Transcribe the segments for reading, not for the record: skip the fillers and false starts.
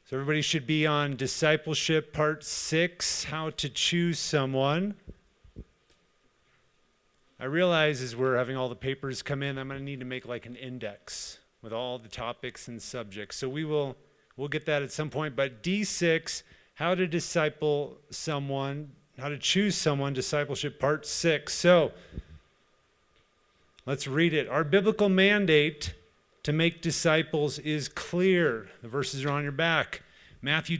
So everybody should be on discipleship part 6, how to choose someone. I realize as we're having all the papers come in, I'm going to need to make like an index with all the topics and subjects. So we'll get that at some point. But D6, how to disciple someone, how to choose someone, discipleship part 6. So let's read it. Our biblical mandate to make disciples is clear. The verses are on your back. Matthew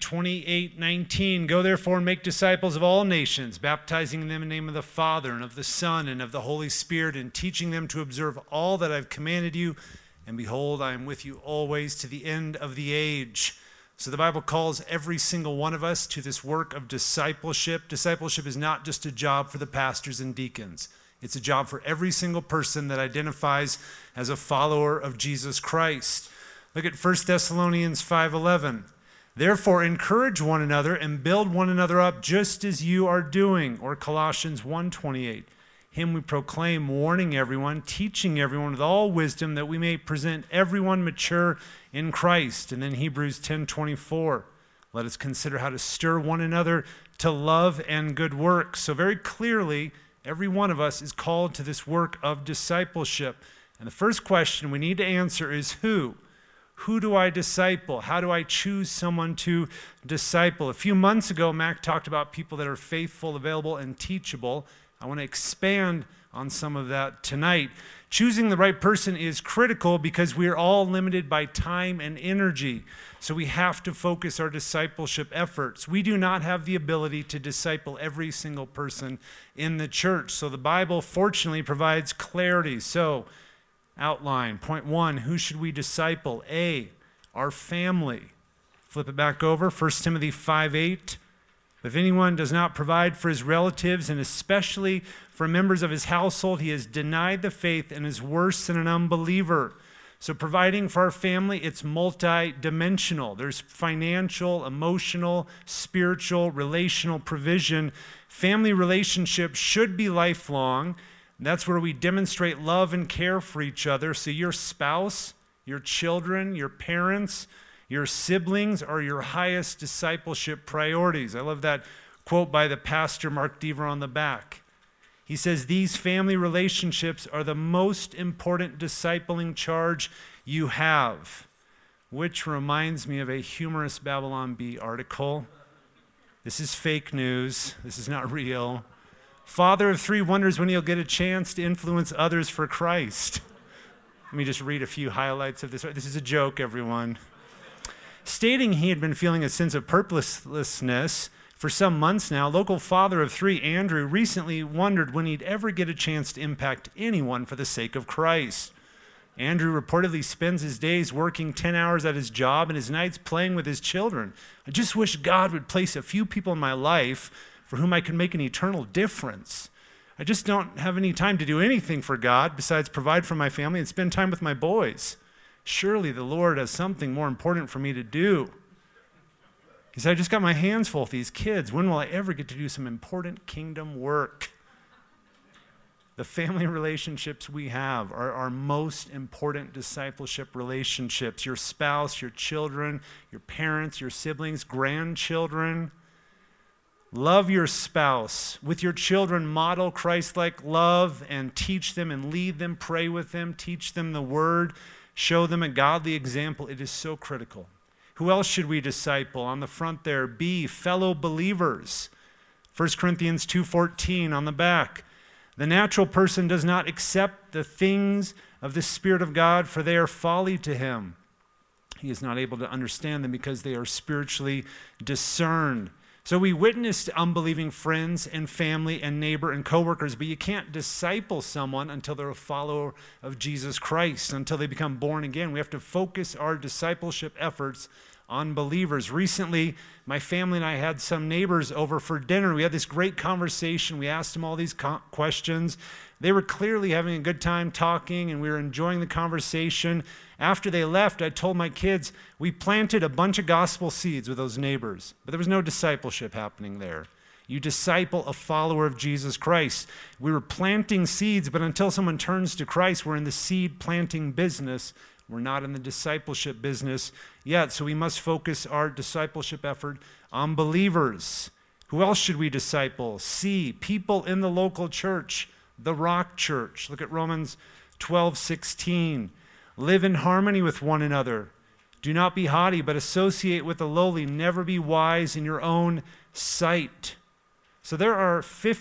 28:19. Go therefore and make disciples of all nations, baptizing them in the name of the Father and of the Son and of the Holy Spirit, and teaching them to observe all that I've commanded you. And behold, I am with you always to the end of the age. So the Bible calls every single one of us to this work of discipleship. Discipleship is not just a job for the pastors and deacons. It's a job for every single person that identifies as a follower of Jesus Christ. Look at 1 Thessalonians 5:11. Therefore, encourage one another and build one another up just as you are doing. Or Colossians 1:28. Him we proclaim, warning everyone, teaching everyone with all wisdom, that we may present everyone mature in Christ. And then Hebrews 10:24. Let us consider how to stir one another to love and good works. So very clearly, every one of us is called to this work of discipleship. And the first question we need to answer is who? Who do I disciple? How do I choose someone to disciple? A few months ago, Mac talked about people that are faithful, available, and teachable. I want to expand on some of that tonight. Choosing the right person is critical because we are all limited by time and energy. So we have to focus our discipleship efforts. We do not have the ability to disciple every single person in the church. So the Bible, fortunately, provides clarity. So, outline. Point 1, who should we disciple? A, our family. Flip it back over, 1 Timothy 5:8. If anyone does not provide for his relatives, and especially for members of his household, he has denied the faith and is worse than an unbeliever. So providing for our family, it's multi-dimensional. There's financial, emotional, spiritual, relational provision. Family relationships should be lifelong. That's where we demonstrate love and care for each other. So your spouse, your children, your parents, your siblings are your highest discipleship priorities. I love that quote by the pastor Mark Deaver on the back. He says, these family relationships are the most important discipling charge you have, which reminds me of a humorous Babylon Bee article. This is fake news. This is not real. Father of 3 wonders when he'll get a chance to influence others for Christ. Let me just read a few highlights of this. This is a joke, everyone. Stating he had been feeling a sense of purposelessness for some months now, local father of 3, Andrew, recently wondered when he'd ever get a chance to impact anyone for the sake of Christ. Andrew reportedly spends his days working 10 hours at his job and his nights playing with his children. I just wish God would place a few people in my life for whom I can make an eternal difference. I just don't have any time to do anything for God besides provide for my family and spend time with my boys. Surely the Lord has something more important for me to do. He said, I just got my hands full with these kids. When will I ever get to do some important kingdom work? The family relationships we have are our most important discipleship relationships. Your spouse, your children, your parents, your siblings, grandchildren. Love your spouse. With your children, model Christ-like love and teach them and lead them, pray with them, teach them the word, show them a godly example. It is so critical. Who else should we disciple? On the front there, B, fellow believers. 1 Corinthians 2:14 on the back. The natural person does not accept the things of the Spirit of God, for they are folly to him. He is not able to understand them because they are spiritually discerned. So we witness to unbelieving friends and family and neighbor and coworkers, but you can't disciple someone until they're a follower of Jesus Christ, until they become born again. We have to focus our discipleship efforts on believers. Recently, my family and I had some neighbors over for dinner. We had this great conversation. We asked them all these questions. They were clearly having a good time talking, and we were enjoying the conversation. After they left, I told my kids, we planted a bunch of gospel seeds with those neighbors, but there was no discipleship happening there. You disciple a follower of Jesus Christ. We were planting seeds, but until someone turns to Christ, we're in the seed planting business We're not in the discipleship business yet, so we must focus our discipleship effort on believers. Who else should we disciple? C, people in the local church, the Rock Church. Look at Romans 12:16. Live in harmony with one another. Do not be haughty, but associate with the lowly. Never be wise in your own sight. So there are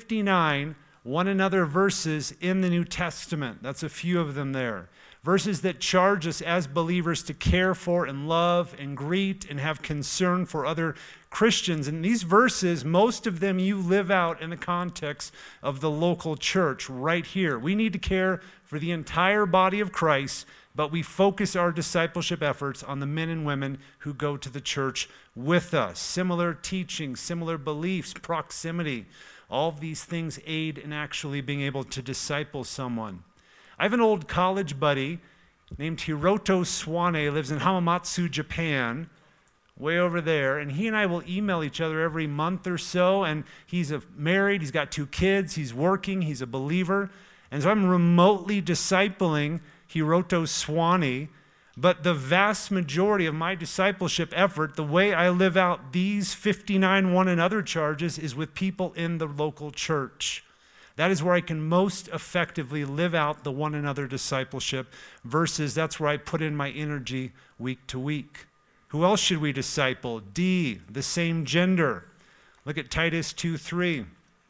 59 one another verses in the New Testament. That's a few of them there. Verses that charge us as believers to care for and love and greet and have concern for other Christians. And these verses, most of them you live out in the context of the local church right here. We need to care for the entire body of Christ, but we focus our discipleship efforts on the men and women who go to the church with us. Similar teaching, similar beliefs, proximity, all of these things aid in actually being able to disciple someone. I have an old college buddy named Hiroto Swane, lives in Hamamatsu, Japan, way over there, and he and I will email each other every month or so, and he's married, he's got 2 kids, he's working, he's a believer, and so I'm remotely discipling Hiroto Swane, but the vast majority of my discipleship effort, the way I live out these 59 one another charges, is with people in the local church. That is where I can most effectively live out the one another discipleship verses. That's where I put in my energy week to week. Who else should we disciple? D, the same gender. Look at Titus 2:3.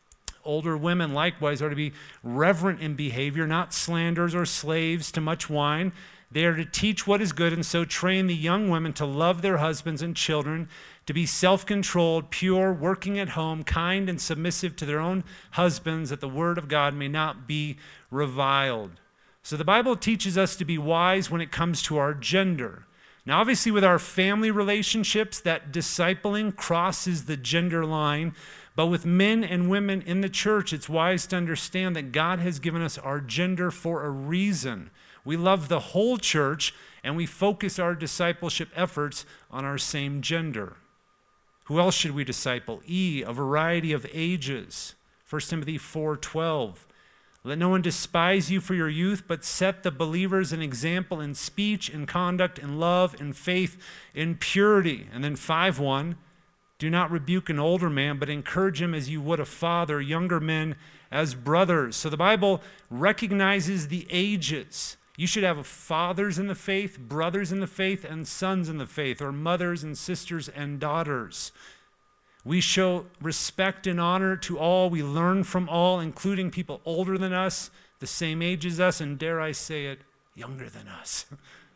Older women likewise are to be reverent in behavior, not slanderers or slaves to much wine. They are to teach what is good and so train the young women to love their husbands and children, to be self-controlled, pure, working at home, kind and submissive to their own husbands, that the word of God may not be reviled. So the Bible teaches us to be wise when it comes to our gender. Now, obviously, with our family relationships, that discipling crosses the gender line. But with men and women in the church, it's wise to understand that God has given us our gender for a reason. We love the whole church, and we focus our discipleship efforts on our same gender. Who else should we disciple? E, a variety of ages. 1 Timothy 4:12. Let no one despise you for your youth, but set the believers an example in speech, in conduct, in love, in faith, in purity. And then 5:1. Do not rebuke an older man, but encourage him as you would a father, younger men as brothers. So the Bible recognizes the ages. You should have fathers in the faith, brothers in the faith, and sons in the faith, or mothers and sisters and daughters. We show respect and honor to all. We learn from all, including people older than us, the same age as us, and dare I say it, younger than us.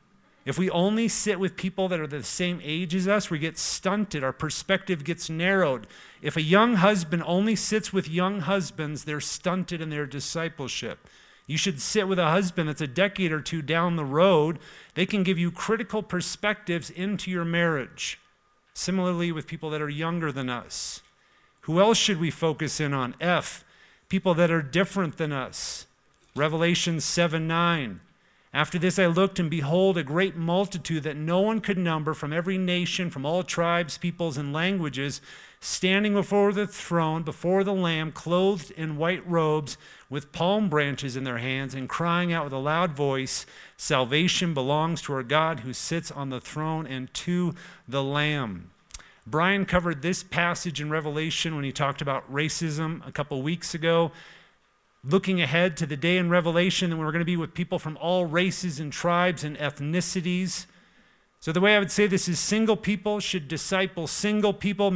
If we only sit with people that are the same age as us, we get stunted. Our perspective gets narrowed. If a young husband only sits with young husbands, they're stunted in their discipleship. You should sit with a husband that's a decade or 2 down the road. They can give you critical perspectives into your marriage. Similarly with people that are younger than us. Who else should we focus in on? F, people that are different than us. Revelation 7:9. After this I looked, and behold, a great multitude that no one could number, from every nation, from all tribes, peoples, and languages, standing before the throne, before the Lamb, clothed in white robes, with palm branches in their hands, and crying out with a loud voice, salvation belongs to our God who sits on the throne and to the Lamb. Brian covered this passage in Revelation when he talked about racism a couple weeks ago. Looking ahead to the day in Revelation, and we're going to be with people from all races and tribes and ethnicities. So the way I would say this is single people should disciple single people,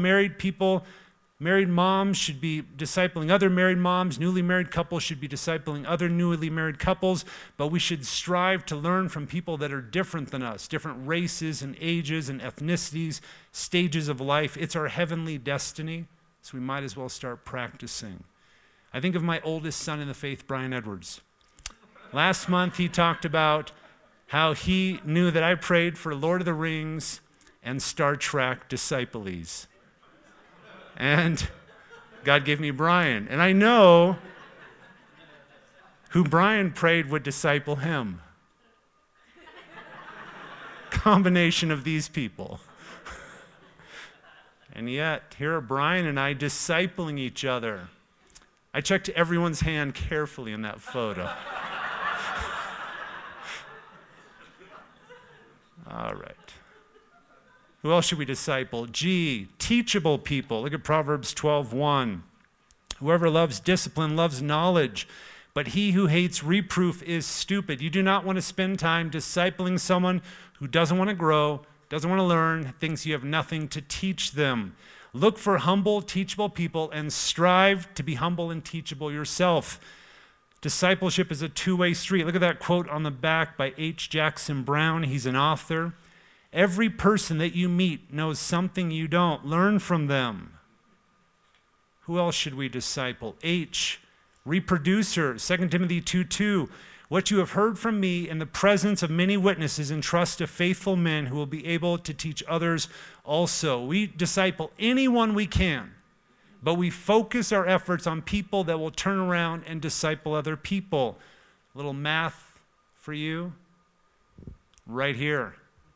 married moms should be discipling other married moms, newly married couples should be discipling other newly married couples, but we should strive to learn from people that are different than us, different races and ages and ethnicities, stages of life. It's our heavenly destiny, so we might as well start practicing. I think of my oldest son in the faith, Brian Edwards. Last month, he talked about how he knew that I prayed for Lord of the Rings and Star Trek disciples. And God gave me Brian. And I know who Brian prayed would disciple him. Combination of these people. And yet, here are Brian and I discipling each other. I checked everyone's hand carefully in that photo. All right. Who else should we disciple? G, teachable people. Look at Proverbs 12:1. Whoever loves discipline loves knowledge, but he who hates reproof is stupid. You do not want to spend time discipling someone who doesn't want to grow, doesn't want to learn, thinks you have nothing to teach them. Look for humble, teachable people and strive to be humble and teachable yourself. Discipleship is a two-way street. Look at that quote on the back by H. Jackson Brown. He's an author. Every person that you meet knows something you don't. Learn from them. Who else should we disciple? H, reproducer, 2 Timothy 2:2. What you have heard from me in the presence of many witnesses, entrust to faithful men who will be able to teach others also. We disciple anyone we can, but we focus our efforts on people that will turn around and disciple other people. A little math for you right here.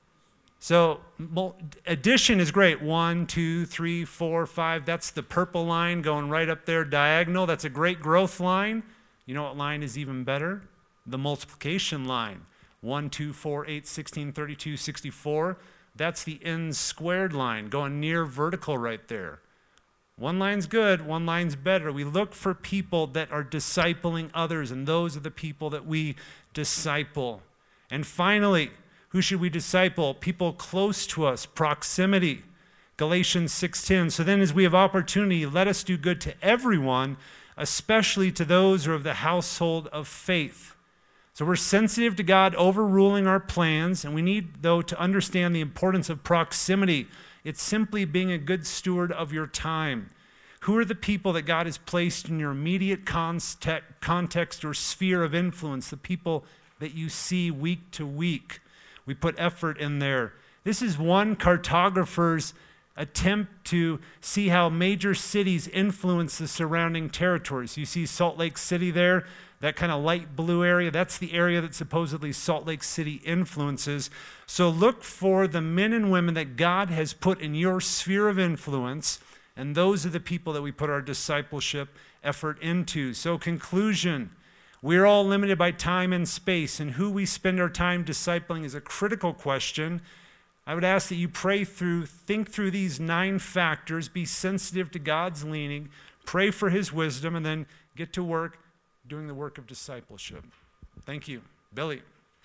So addition is great. 1, 2, 3, 4, 5. That's the purple line going right up there diagonal. That's a great growth line. You know what line is even better? The multiplication line. 1, 2, 4, 8, 16, 32, 64. That's the n squared line going near vertical right there. One line's good, one line's better. We look for people that are discipling others, and those are the people that we disciple. And finally, who should we disciple? People close to us, proximity. Galatians 6:10. So then as we have opportunity, let us do good to everyone, especially to those who are of the household of faith. So we're sensitive to God overruling our plans, and we need, though, to understand the importance of proximity. It's simply being a good steward of your time. Who are the people that God has placed in your immediate context or sphere of influence, the people that you see week to week? We put effort in there. This is one cartographer's attempt to see how major cities influence the surrounding territories. You see Salt Lake City there, that kind of light blue area. That's the area that supposedly Salt Lake City influences. So look for the men and women that God has put in your sphere of influence, and those are the people that we put our discipleship effort into. So conclusion. We're all limited by time and space, and who we spend our time discipling is a critical question. I would ask that you think through these 9 factors, be sensitive to God's leading, pray for his wisdom, and then get to work doing the work of discipleship. Thank you. Billy.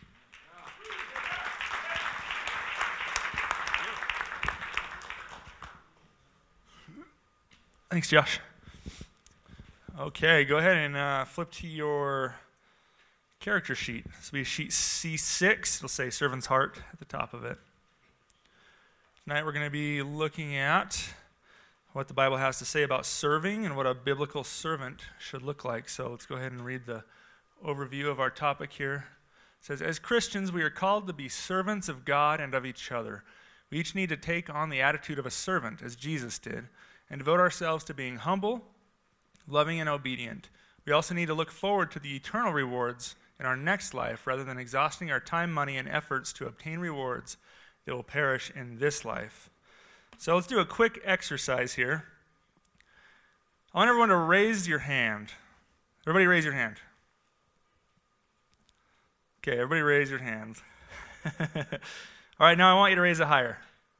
Thanks, Josh. Okay, go ahead and flip to your character sheet. This will be sheet C6. It'll say servant's heart at the top of it. Tonight we're going to be looking at what the Bible has to say about serving and what a biblical servant should look like. So let's go ahead and read the overview of our topic here. It says, as Christians, we are called to be servants of God and of each other. We each need to take on the attitude of a servant, as Jesus did, and devote ourselves to being humble, loving, and obedient. We also need to look forward to the eternal rewards in our next life rather than exhausting our time, money, and efforts to obtain rewards that will perish in this life. So let's do a quick exercise here. I want everyone to raise your hand. Everybody raise your hand. Okay, everybody raise your hands. All right, now I want you to raise it higher.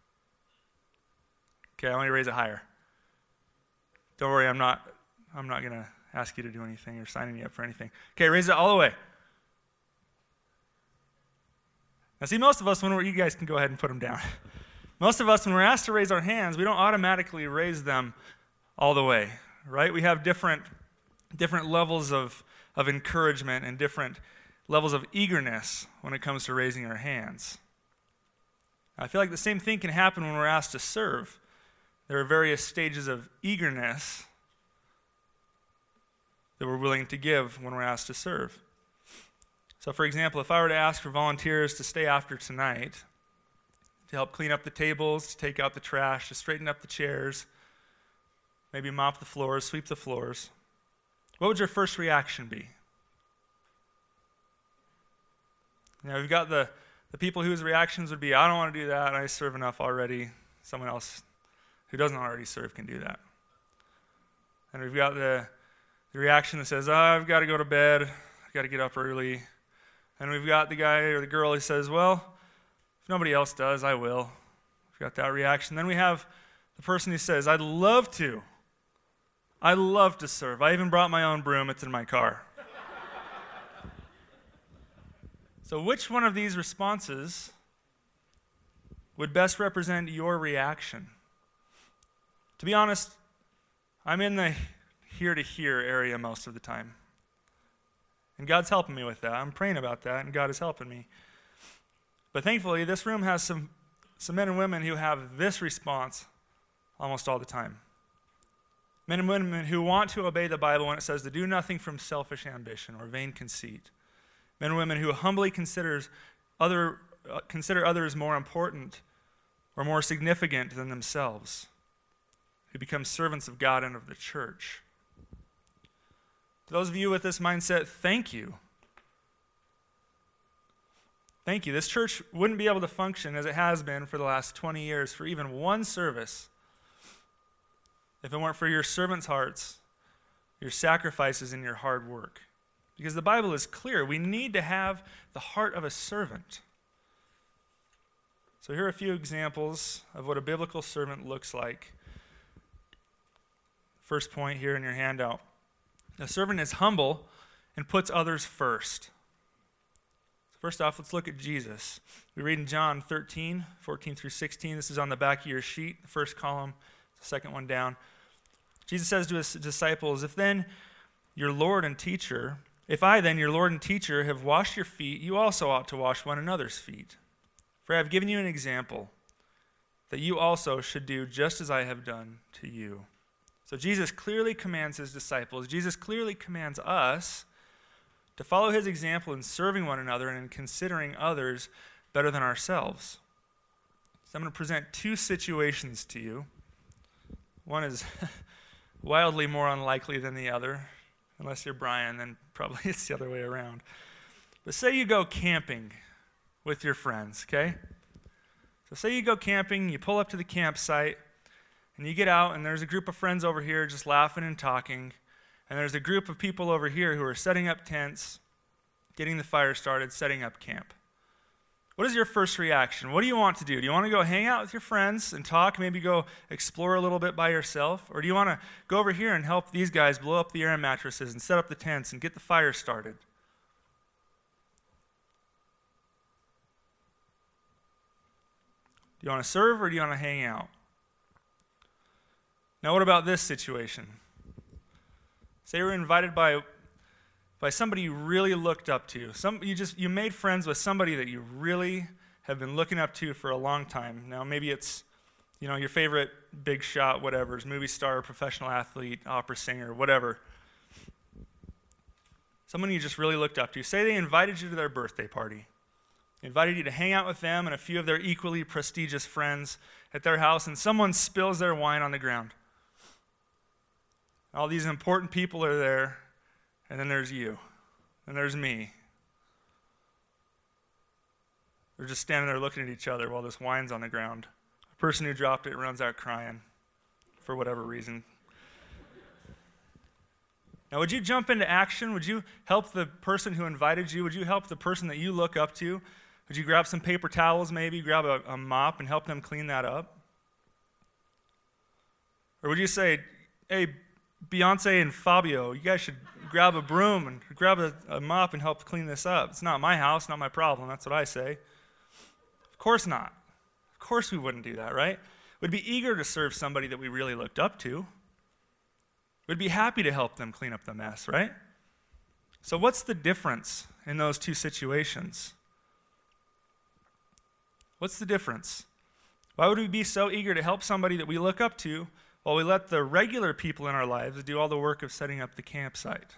Okay, I want you to raise it higher. Don't worry, I'm not going to ask you to do anything or sign you up for anything. Okay, raise it all the way. Now see, most of us, you guys can go ahead and put them down. Most of us, when we're asked to raise our hands, we don't automatically raise them all the way, right? We have different levels of encouragement and different levels of eagerness when it comes to raising our hands. I feel like the same thing can happen when we're asked to serve. There are various stages of eagerness that we're willing to give when we're asked to serve. So for example, if I were to ask for volunteers to stay after tonight, to help clean up the tables, to take out the trash, to straighten up the chairs, maybe mop the floors, sweep the floors, what would your first reaction be? You know, we've got the people whose reactions would be, I don't want to do that, I serve enough already. Someone else who doesn't already serve can do that. And we've got the reaction that says, I've got to go to bed, I've got to get up early. And we've got the guy or the girl who says, well, if nobody else does, I will. We've got that reaction. Then we have the person who says, I'd love to. I love to serve. I even brought my own broom. It's in my car. So which one of these responses would best represent your reaction? To be honest, I'm in the here to here area most of the time. And God's helping me with that. I'm praying about that, and God is helping me. But thankfully, this room has some men and women who have this response almost all the time. Men and women who want to obey the Bible when it says to do nothing from selfish ambition or vain conceit. Men and women who humbly consider others more important or more significant than themselves, who become servants of God and of the church. To those of you with this mindset, thank you. Thank you. This church wouldn't be able to function as it has been for the last 20 years for even one service if it weren't for your servants' hearts, your sacrifices, and your hard work. Because the Bible is clear. We need to have the heart of a servant. So here are a few examples of what a biblical servant looks like. First point here in your handout. A servant is humble and puts others first. First off, let's look at Jesus. We read in John 13, 14 through 16. This is on the back of your sheet, the first column, the second one down. Jesus says to his disciples, if I then, your Lord and teacher, have washed your feet, you also ought to wash one another's feet. For I have given you an example, that you also should do just as I have done to you. So Jesus clearly commands his disciples, Jesus clearly commands us to follow his example in serving one another and in considering others better than ourselves. So I'm going to present two situations to you. One is wildly more unlikely than the other. Unless you're Brian, then probably it's the other way around. But say you go camping with your friends, okay? So say you go camping, you pull up to the campsite, and you get out, and there's a group of friends over here just laughing and talking, and there's a group of people over here who are setting up tents, getting the fire started, setting up camp. What is your first reaction? What do you want to do? Do you want to go hang out with your friends and talk, maybe go explore a little bit by yourself? Or do you want to go over here and help these guys blow up the air mattresses and set up the tents and get the fire started? Do you want to serve or do you want to hang out? Now, what about this situation? Say you were invited by somebody you really looked up to. You made friends with somebody that you really have been looking up to for a long time. Now, maybe it's your favorite big shot, whatever, movie star, professional athlete, opera singer, whatever. Someone you just really looked up to. Say they invited you to their birthday party. They invited you to hang out with them and a few of their equally prestigious friends at their house, and someone spills their wine on the ground. All these important people are there, and then there's you, and there's me. We're just standing there looking at each other while this wine's on the ground. The person who dropped it runs out crying for whatever reason. Now, would you jump into action? Would you help the person who invited you? Would you help the person that you look up to? Would you grab some paper towels maybe, grab a mop and help them clean that up? Or would you say, hey, Beyonce and Fabio, you guys should grab a broom and grab a mop and help clean this up. It's not my house, not my problem. That's what I say. Of course not. Of course we wouldn't do that, right? We'd be eager to serve somebody that we really looked up to. We'd be happy to help them clean up the mess, right? So what's the difference in those two situations? What's the difference? Why would we be so eager to help somebody that we look up to while we let the regular people in our lives do all the work of setting up the campsite?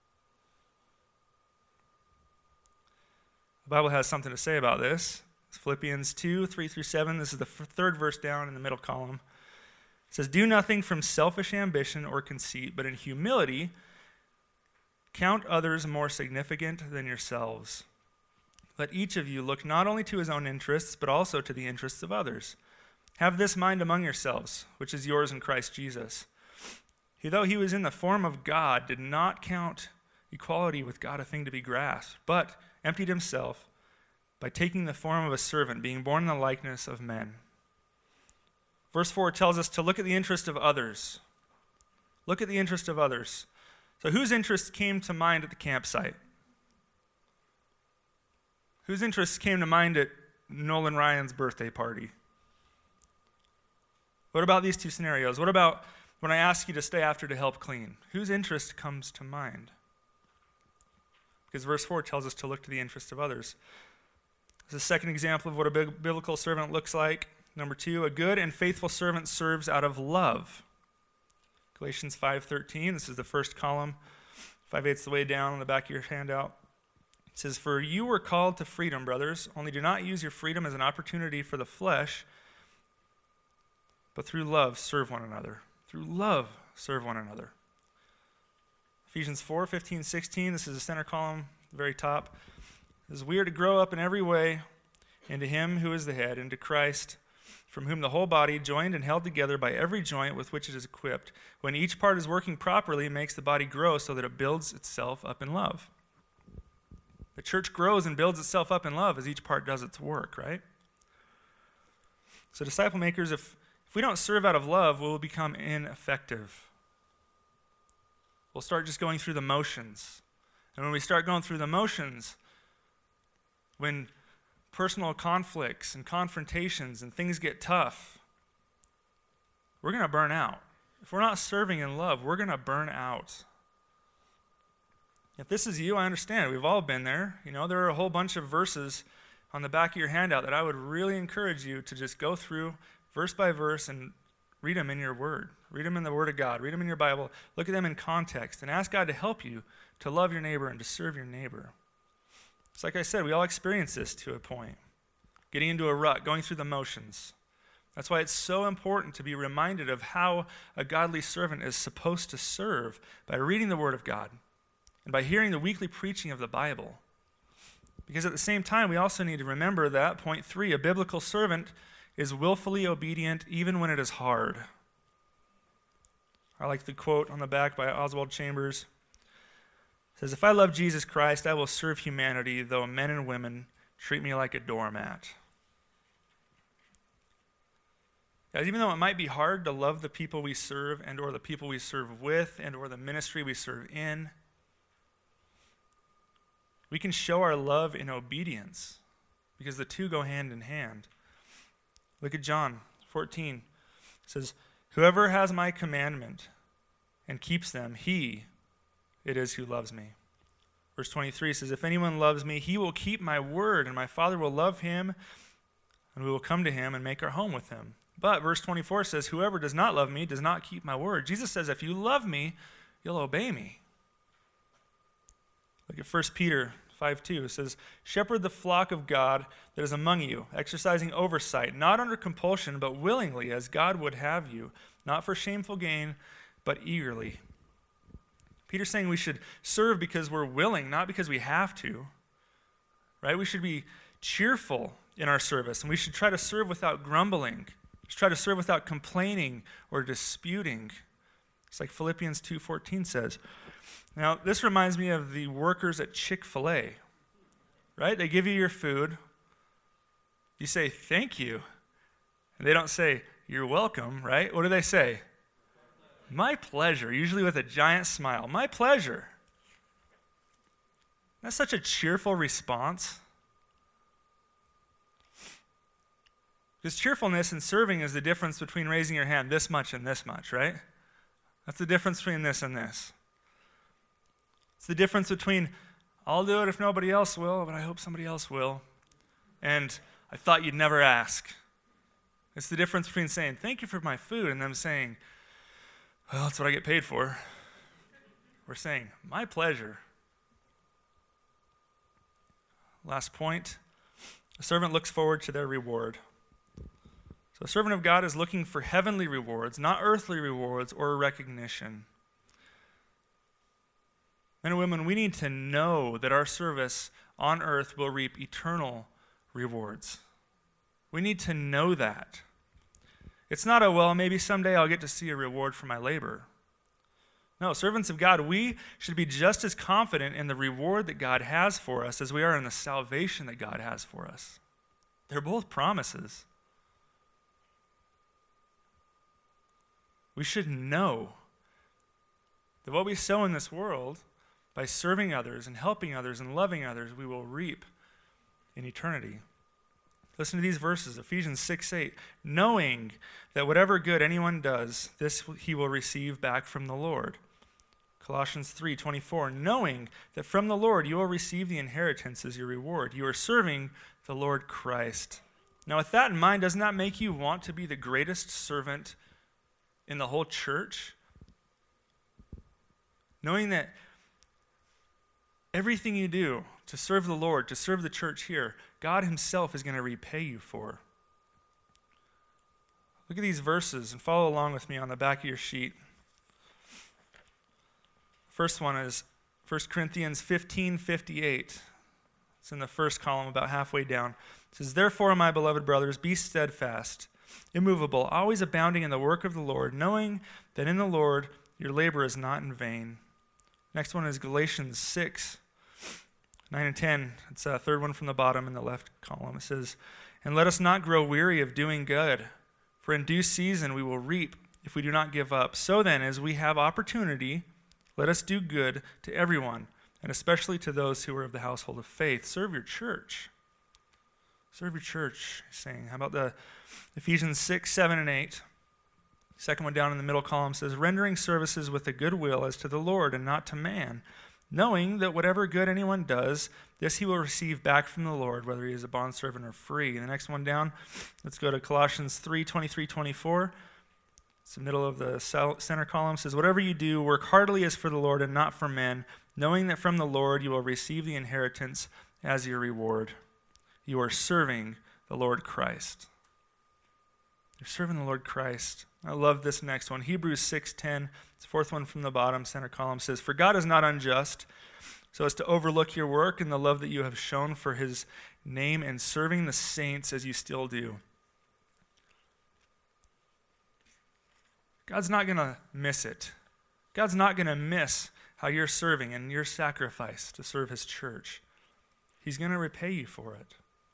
The Bible has something to say about this. It's Philippians 2, 3 through 7. This is the third verse down in the middle column. It says, do nothing from selfish ambition or conceit, but in humility count others more significant than yourselves. Let each of you look not only to his own interests, but also to the interests of others. Have this mind among yourselves, which is yours in Christ Jesus, who, though he was in the form of God, did not count equality with God a thing to be grasped, but emptied himself, by taking the form of a servant, being born in the likeness of men. Verse 4 tells us to look at the interest of others. Look at the interest of others. So whose interest came to mind at the campsite? Whose interest came to mind at Nolan Ryan's birthday party? What about these two scenarios? What about when I ask you to stay after to help clean? Whose interest comes to mind? Because verse 4 tells us to look to the interest of others. This is a second example of what a biblical servant looks like. Number 2, a good and faithful servant serves out of love. Galatians 5:13, this is the first column, 5/8 the way down on the back of your handout. It says, "For you were called to freedom, brothers, only do not use your freedom as an opportunity for the flesh, but through love serve one another." Through love serve one another. Ephesians 4:15-16, this is the center column, the very top. It says, "We are to grow up in every way into him who is the head, into Christ, from whom the whole body, joined and held together by every joint with which it is equipped, when each part is working properly, makes the body grow so that it builds itself up in love." The church grows and builds itself up in love as each part does its work, right? So disciple makers, if we don't serve out of love, we'll become ineffective. We'll start just going through the motions. And when we start going through the motions, when personal conflicts and confrontations and things get tough, we're going to burn out. If we're not serving in love, we're going to burn out. If this is you, I understand. We've all been there. You know, there are a whole bunch of verses on the back of your handout that I would really encourage you to just go through verse by verse and read them in your word. Read them in the Word of God. Read them in your Bible. Look at them in context and ask God to help you to love your neighbor and to serve your neighbor. It's like I said, we all experience this to a point. Getting into a rut, going through the motions. That's why it's so important to be reminded of how a godly servant is supposed to serve by reading the Word of God and by hearing the weekly preaching of the Bible. Because at the same time, we also need to remember that, point 3, a biblical servant is willfully obedient even when it is hard. I like the quote on the back by Oswald Chambers. It says, "If I love Jesus Christ, I will serve humanity, though men and women treat me like a doormat." Guys, even though it might be hard to love the people we serve and or the people we serve with and or the ministry we serve in, we can show our love in obedience because the two go hand in hand. Look at John 14. It says, "Whoever has my commandment and keeps them, he it is who loves me." Verse 23 says, "If anyone loves me, he will keep my word, and my Father will love him, and we will come to him and make our home with him." But verse 24 says, "Whoever does not love me does not keep my word." Jesus says, if you love me, you'll obey me. Look at 1 Peter 5:2. It says, "Shepherd the flock of God that is among you, exercising oversight, not under compulsion, but willingly, as God would have you, not for shameful gain, but eagerly." Peter's saying we should serve because we're willing, not because we have to. Right? We should be cheerful in our service, and we should try to serve without grumbling. We should try to serve without complaining or disputing. It's like Philippians 2:14 says. Now, this reminds me of the workers at Chick-fil-A. Right? They give you your food. You say, "Thank you." And they don't say, "You're welcome," right? What do they say? "My pleasure," usually with a giant smile. "My pleasure." That's such a cheerful response. Because cheerfulness and serving is the difference between raising your hand this much and this much, right? That's the difference between this and this. It's the difference between, "I'll do it if nobody else will, but I hope somebody else will," and "I thought you'd never ask." It's the difference between saying, "Thank you for my food," and them saying, "Well, that's what I get paid for." We're saying, "My pleasure." Last point, a servant looks forward to their reward. So a servant of God is looking for heavenly rewards, not earthly rewards or recognition. Men and women, we need to know that our service on earth will reap eternal rewards. We need to know that. It's not maybe someday I'll get to see a reward for my labor. No, servants of God, we should be just as confident in the reward that God has for us as we are in the salvation that God has for us. They're both promises. We should know that what we sow in this world, by serving others and helping others and loving others, we will reap in eternity. Listen to these verses, Ephesians 6:8. Knowing that whatever good anyone does, this he will receive back from the Lord. Colossians 3:24. Knowing that from the Lord you will receive the inheritance as your reward. You are serving the Lord Christ. Now, with that in mind, doesn't that make you want to be the greatest servant in the whole church? Knowing that everything you do to serve the Lord, to serve the church here, God himself is going to repay you for. Look at these verses and follow along with me on the back of your sheet. First one is 1 Corinthians 15:58. It's in the first column about halfway down. It says, "Therefore, my beloved brothers, be steadfast, immovable, always abounding in the work of the Lord, knowing that in the Lord your labor is not in vain." Next one is Galatians 6:9 and 10. It's a third one from the bottom in the left column. It says, "And let us not grow weary of doing good, for in due season we will reap if we do not give up. So then, as we have opportunity, let us do good to everyone, and especially to those who are of the household of faith." Serve your church. Serve your church, he's saying. How about the Ephesians 6:7 and 8? Second one down in the middle column says, "Rendering services with a good will as to the Lord and not to man, knowing that whatever good anyone does, this he will receive back from the Lord, whether he is a bondservant or free." And the next one down, let's go to Colossians 3:23-24. It's the middle of the center column. It says, "Whatever you do, work heartily as for the Lord and not for men, knowing that from the Lord you will receive the inheritance as your reward." You are serving the Lord Christ. You're serving the Lord Christ. I love this next one. Hebrews 6:10, it's the fourth one from the bottom, center column, says, "For God is not unjust, so as to overlook your work and the love that you have shown for his name in serving the saints as you still do." God's not going to miss it. God's not going to miss how you're serving and your sacrifice to serve his church. He's going to repay you for it.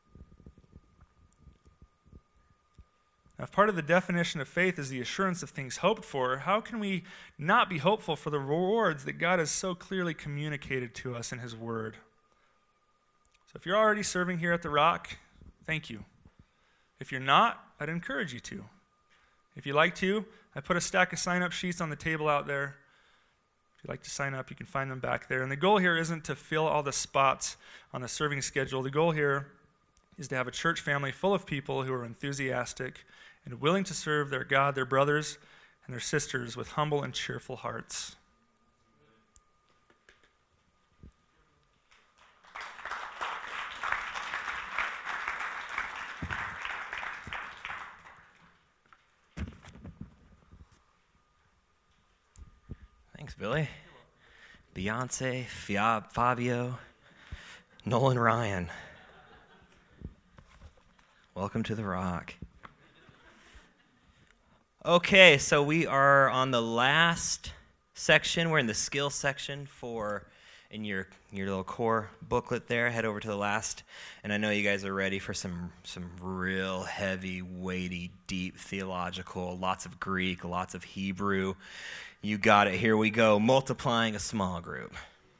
Now, if part of the definition of faith is the assurance of things hoped for, how can we not be hopeful for the rewards that God has so clearly communicated to us in his word? So if you're already serving here at the Rock, thank you. If you're not, I'd encourage you to. If you'd like to, I put a stack of sign-up sheets on the table out there. If you'd like to sign up, you can find them back there. And the goal here isn't to fill all the spots on the serving schedule. The goal here is to have a church family full of people who are enthusiastic and willing to serve their God, their brothers, and their sisters with humble and cheerful hearts. Thanks, Billy. Beyonce, Fabio, Nolan Ryan. Welcome to the Rock. Okay, so we are on the last section. We're in the skills section in your little core booklet there. Head over to the last, and I know you guys are ready for some real heavy, weighty, deep theological, lots of Greek, lots of Hebrew. You got it. Here we go. Multiplying a small group.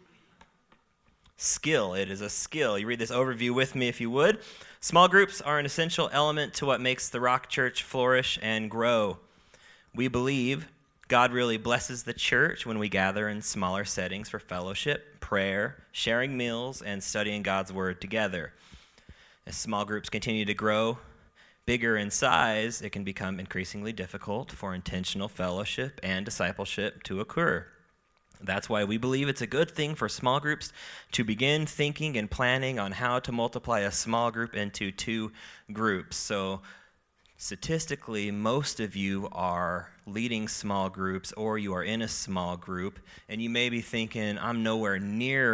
Skill. It is a skill. You read this overview with me if you would. Small groups are an essential element to what makes the Rock Church flourish and grow. We believe God really blesses the church when we gather in smaller settings for fellowship, prayer, sharing meals, and studying God's Word together. As small groups continue to grow bigger in size, it can become increasingly difficult for intentional fellowship and discipleship to occur. That's why we believe it's a good thing for small groups to begin thinking and planning on how to multiply a small group into 2 groups. So statistically, most of you are leading small groups or you are in a small group, and you may be thinking, I'm nowhere near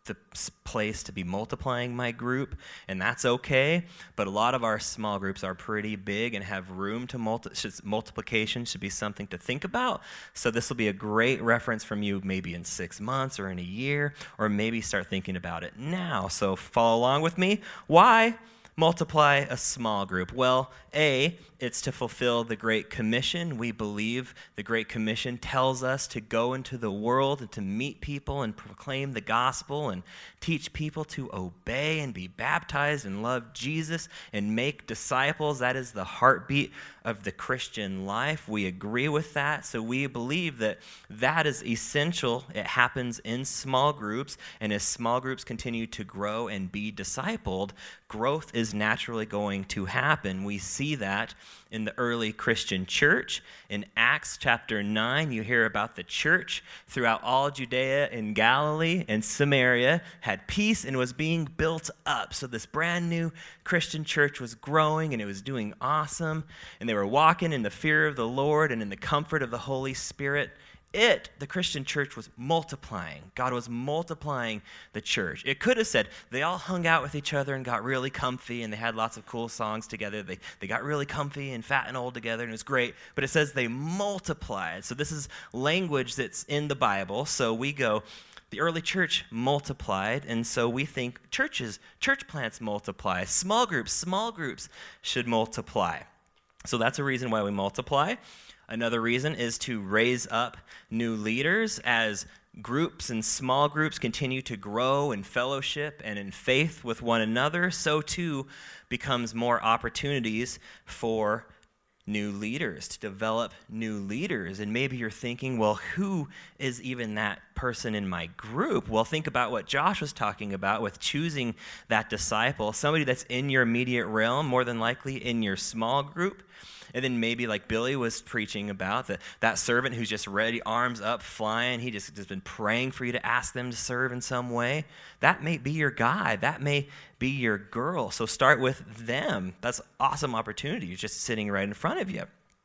the place to be multiplying my group, and that's okay. But a lot of our small groups are pretty big and have room to multiplication should be something to think about. So this will be a great reference from you maybe in 6 months or in a year, or maybe start thinking about it now. So follow along with me. Why multiply a small group? Well, A, it's to fulfill the Great Commission. We believe the Great Commission tells us to go into the world and to meet people and proclaim the gospel and teach people to obey and be baptized and love Jesus and make disciples. That is the heartbeat of the Christian life. We agree with that. So we believe that that is essential. It happens in small groups, and as small groups continue to grow and be discipled, growth is naturally going to happen. We see that in the early Christian church. In Acts chapter 9, you hear about the church throughout all Judea and Galilee and Samaria had peace and was being built up. So this brand new Christian church was growing, and it was doing awesome, and they were walking in the fear of the Lord and in the comfort of the Holy Spirit. The Christian church, was multiplying. God was multiplying the church. It could have said they all hung out with each other and got really comfy, and they had lots of cool songs together. They got really comfy and fat and old together, and it was great. But it says they multiplied. So this is language that's in the Bible. So we go, the early church multiplied, and so we think church plants multiply. Small groups should multiply. So that's a reason why we multiply. Another reason is to raise up new leaders as groups and small groups continue to grow in fellowship and in faith with one another. So too becomes more opportunities for new leaders, to develop new leaders. And maybe you're thinking, well, who is even that person in my group? Well, think about what Josh was talking about with choosing that disciple, somebody that's in your immediate realm, more than likely in your small group. And then maybe like Billy was preaching about, that servant who's just ready, arms up, flying. He just been praying for you to ask them to serve in some way. That may be your guy. That may be your girl. So start with them. That's an awesome opportunity. You're just sitting right in front of you.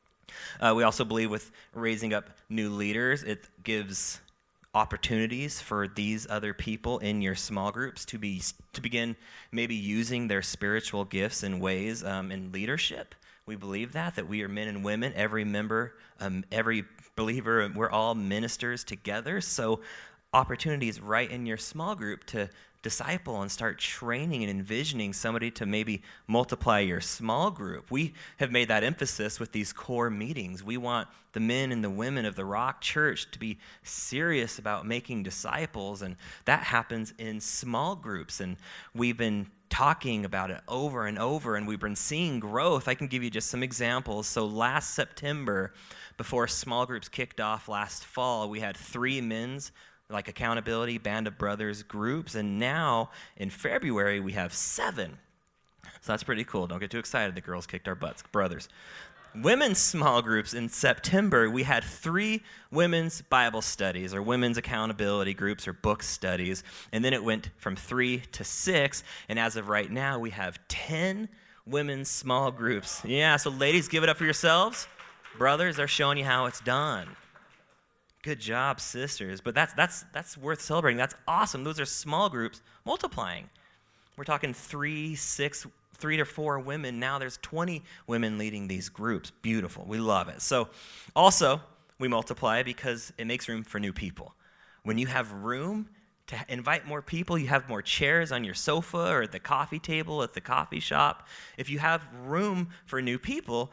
We also believe with raising up new leaders, it gives opportunities for these other people in your small groups to begin maybe using their spiritual gifts and ways in leadership. We believe that we are men and women, every member, every believer, we're all ministers together. So opportunities right in your small group to disciple and start training and envisioning somebody to maybe multiply your small group. We have made that emphasis with these core meetings. We want the men and the women of the Rock Church to be serious about making disciples, and that happens in small groups. And we've been talking about it over and over, and we've been seeing growth. I can give you just some examples. So last September, before small groups kicked off last fall, we had 3 men's like accountability, band of brothers groups, and now in February we have 7. So that's pretty cool. Don't get too excited. The girls kicked our butts, brothers. Women's small groups in September, we had 3 women's Bible studies or women's accountability groups or book studies, and then it went from 3 to 6, and as of right now, we have 10 women's small groups. Yeah, so ladies, give it up for yourselves. Brothers, they're showing you how it's done. Good job, sisters. But that's worth celebrating. That's awesome. Those are small groups multiplying. We're talking 3 to 4 women. Now there's 20 women leading these groups. Beautiful. We love it. So also, we multiply because it makes room for new people. When you have room to invite more people, you have more chairs on your sofa or at the coffee table at the coffee shop. If you have room for new people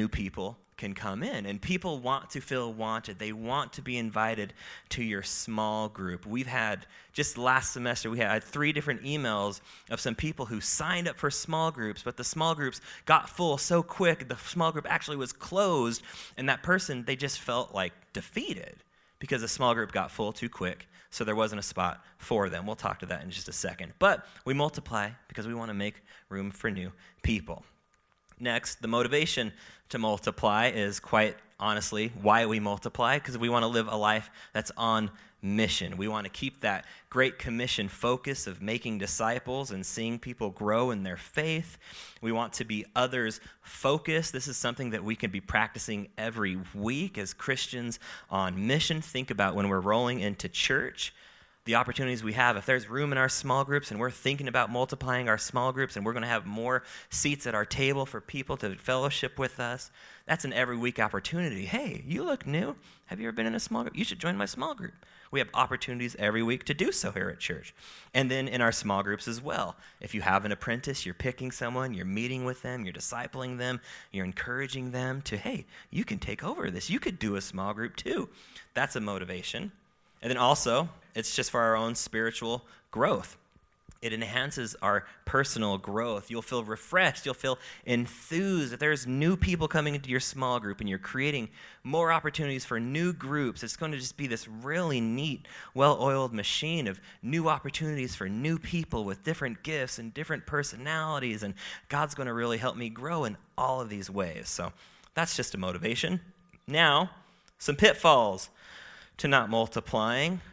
can come in, and people want to feel wanted. They want to be invited to your small group. We've had, just last semester, we had 3 different emails of some people who signed up for small groups, but the small groups got full so quick, the small group actually was closed, and that person, they just felt like defeated because the small group got full too quick, so there wasn't a spot for them. We'll talk to that in just a second. But we multiply because we want to make room for new people. Next, the motivation to multiply is quite honestly why we multiply, because we want to live a life that's on mission. We want to keep that Great Commission focus of making disciples and seeing people grow in their faith. We want to be others focused. This is something that we can be practicing every week as Christians on mission. Think about when we're rolling into church. the opportunities we have. If there's room in our small groups and we're thinking about multiplying our small groups and we're going to have more seats at our table for people to fellowship with us, that's an every week opportunity. Hey, you look new. Have you ever been in a small group? You should join my small group. We have opportunities every week to do so here at church. And then in our small groups as well. If you have an apprentice, you're picking someone, you're meeting with them, you're discipling them, you're encouraging them to, hey, you can take over this. You could do a small group too. That's a motivation. And then also, it's just for our own spiritual growth. It enhances our personal growth. You'll feel refreshed. You'll feel enthused. If there's new people coming into your small group and you're creating more opportunities for new groups, it's going to just be this really neat, well-oiled machine of new opportunities for new people with different gifts and different personalities. And God's going to really help me grow in all of these ways. So that's just a motivation. Now, some pitfalls to not multiplying.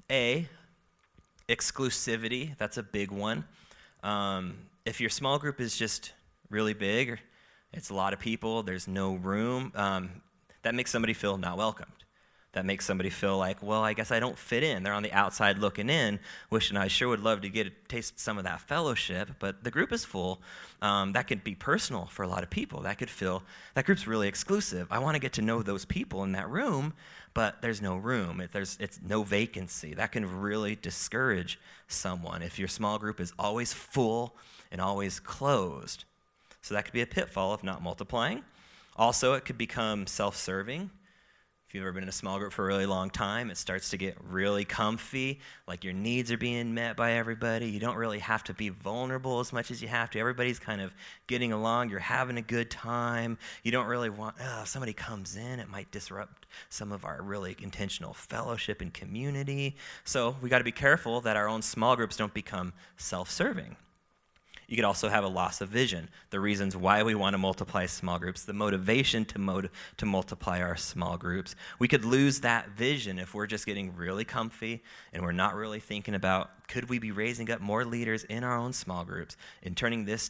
Exclusivity, that's a big one. If your small group is just really big, or it's a lot of people, there's no room, that makes somebody feel not welcomed. That makes somebody feel like, well, I guess I don't fit in. They're on the outside looking in, wishing I sure would love to taste some of that fellowship, but the group is full. That could be personal for a lot of people. That could feel, that group's really exclusive. I want to get to know those people in that room, but there's no room. It's no vacancy. That can really discourage someone if your small group is always full and always closed. So that could be a pitfall of not multiplying. Also, it could become self-serving. If you've ever been in a small group for a really long time, it starts to get really comfy, like your needs are being met by everybody. You don't really have to be vulnerable as much as you have to. Everybody's kind of getting along. You're having a good time. You don't really want, if somebody comes in, it might disrupt some of our really intentional fellowship and community. So we got to be careful that our own small groups don't become self-serving. You could also have a loss of vision, the reasons why we want to multiply small groups, the motivation to multiply our small groups. We could lose that vision if we're just getting really comfy and we're not really thinking about, could we be raising up more leaders in our own small groups and turning this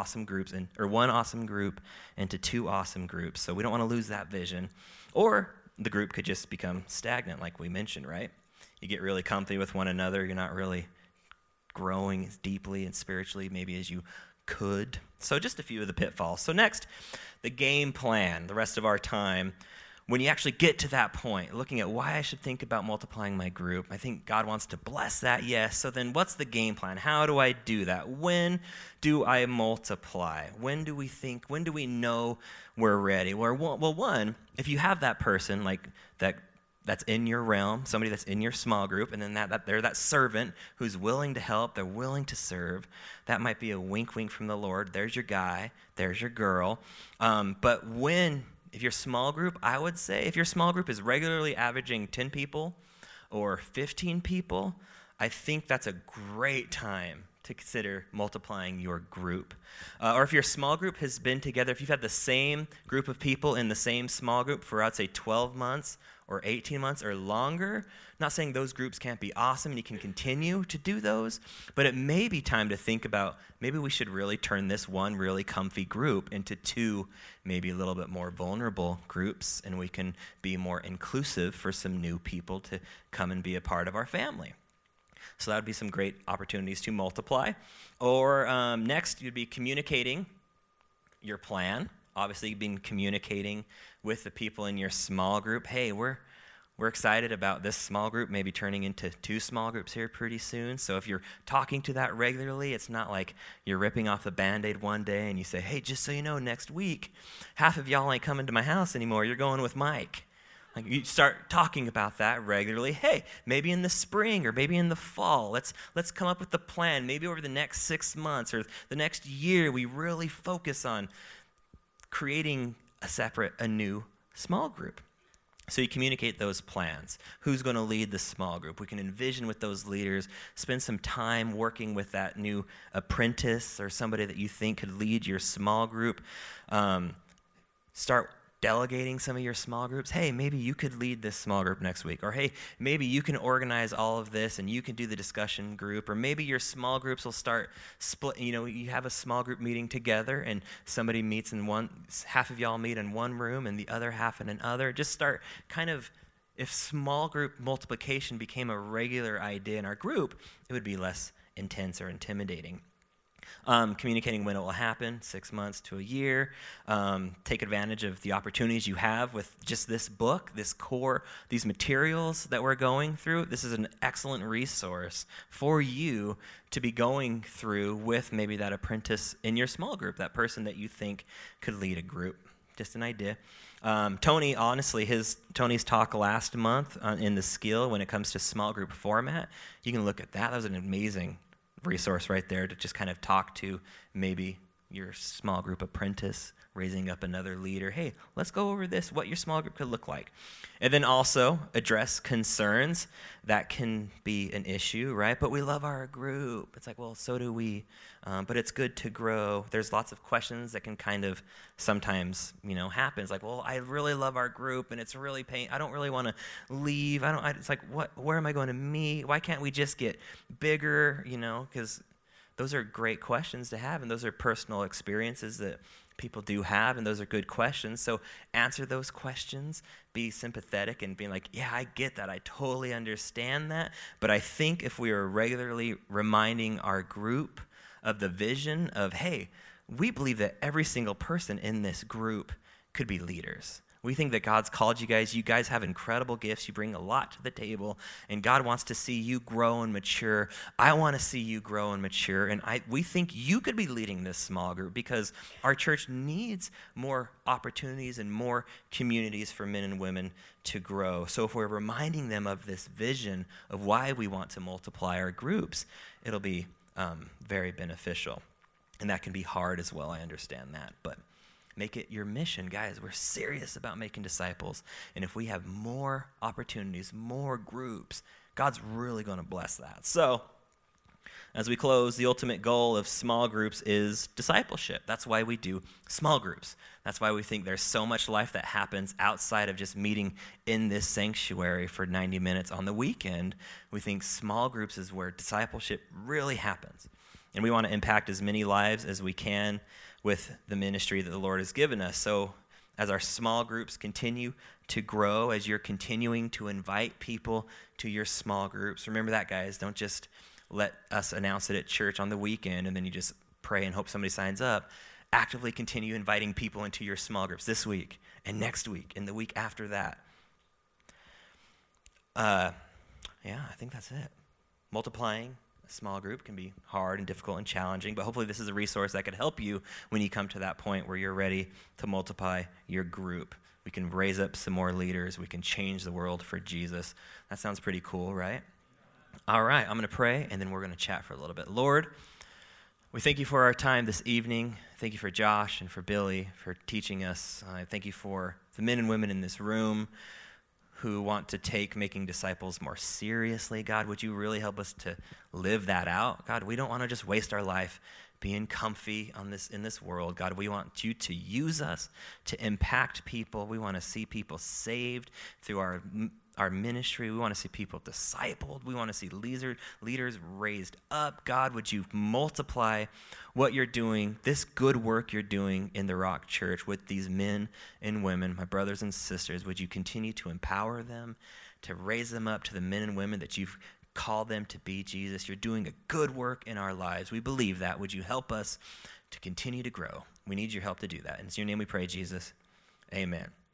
one awesome group into two awesome groups. So we don't want to lose that vision. Or the group could just become stagnant, like we mentioned, right? You get really comfy with one another. You're not really growing as deeply and spiritually maybe as you could. So just a few of the pitfalls. So next, the game plan, the rest of our time. When you actually get to that point, looking at why I should think about multiplying my group, I think God wants to bless that, yes. So then what's the game plan? How do I do that? When do I multiply? When do we know we're ready? Well, one, if you have that person like that's in your realm, somebody that's in your small group, and then they're that servant who's willing to help, they're willing to serve. That might be a wink from the Lord. There's your guy, there's your girl. But if your small group, I would say, if your small group is regularly averaging 10 people or 15 people, I think that's a great time to consider multiplying your group. Or if your small group has been together, if you've had the same group of people in the same small group for, I'd say, 12 months or 18 months or longer, not saying those groups can't be awesome and you can continue to do those, but it may be time to think about maybe we should really turn this one really comfy group into two maybe a little bit more vulnerable groups, and we can be more inclusive for some new people to come and be a part of our family. So that would be some great opportunities to multiply. Or next, you'd be communicating your plan. Obviously, you've been communicating with the people in your small group. Hey, we're excited about this small group maybe turning into two small groups here pretty soon. So if you're talking to that regularly, it's not like you're ripping off the Band-Aid one day and you say, hey, just so you know, next week, half of y'all ain't coming to my house anymore. You're going with Mike. Like, you start talking about that regularly. Hey, maybe in the spring or maybe in the fall, let's come up with the plan. Maybe over the next 6 months or the next year, we really focus on creating a new small group. So you communicate those plans. Who's going to lead the small group? We can envision with those leaders, spend some time working with that new apprentice or somebody that you think could lead your small group. Start delegating some of your small groups. Hey, maybe you could lead this small group next week. Or hey, maybe you can organize all of this and you can do the discussion group. Or maybe your small groups will start split. You have a small group meeting together and somebody meets in half of y'all meet in one room and the other half in another. Just start kind of if small group multiplication became a regular idea in our group, it would be less intense or intimidating. Communicating when it will happen, 6 months to a year. Take advantage of the opportunities you have with just this book, this core, these materials that we're going through. This is an excellent resource for you to be going through with maybe that apprentice in your small group, that person that you think could lead a group. Just an idea. Tony, honestly, Tony's talk last month in the skill when it comes to small group format, you can look at that. That was an amazing resource right there to just kind of talk to maybe your small group apprentice, raising up another leader. Hey, let's go over this, what your small group could look like. And then also address concerns. That can be an issue, right? But we love our group. It's like, well, so do we. But it's good to grow. There's lots of questions that can kind of sometimes, happen. It's like, well, I really love our group, and it's really I don't really want to leave. It's like, where am I going to meet? Why can't we just get bigger, because those are great questions to have, and those are personal experiences that people do have, and those are good questions. So answer those questions, be sympathetic, and be like, yeah, I get that. I totally understand that. But I think if we are regularly reminding our group of the vision of, hey, we believe that every single person in this group could be leaders. We think that God's called you guys. You guys have incredible gifts. You bring a lot to the table, and God wants to see you grow and mature. I want to see you grow and mature, and we think you could be leading this small group because our church needs more opportunities and more communities for men and women to grow. So if we're reminding them of this vision of why we want to multiply our groups, it'll be very beneficial. And that can be hard as well. I understand that, but make it your mission. Guys, we're serious about making disciples. And if we have more opportunities, more groups, God's really going to bless that. So as we close, the ultimate goal of small groups is discipleship. That's why we do small groups. That's why we think there's so much life that happens outside of just meeting in this sanctuary for 90 minutes on the weekend. We think small groups is where discipleship really happens. And we want to impact as many lives as we can with the ministry that the Lord has given us. So as our small groups continue to grow, as you're continuing to invite people to your small groups, remember that, guys. Don't just let us announce it at church on the weekend and then you just pray and hope somebody signs up. Actively continue inviting people into your small groups this week and next week and the week after that. I think that's it. Multiplying a small group can be hard and difficult and challenging, but hopefully this is a resource that could help you when you come to that point where you're ready to multiply your group. We can raise up some more leaders. We can change the world for Jesus. That sounds pretty cool, right? All right, I'm going to pray, and then we're going to chat for a little bit. Lord, we thank you for our time this evening. Thank you for Josh and for Billy for teaching us. I thank you for the men and women in this room who want to take making disciples more seriously. God, would you really help us to live that out? God, we don't want to just waste our life being comfy in this world. God, we want you to use us to impact people. We want to see people saved through our ministry. We want to see people discipled. We want to see leaders raised up. God, would you multiply what you're doing, this good work you're doing in the Rock Church with these men and women, my brothers and sisters. Would you continue to empower them, to raise them up to the men and women that you've called them to be, Jesus? You're doing a good work in our lives. We believe that. Would you help us to continue to grow? We need your help to do that. In your name we pray, Jesus. Amen.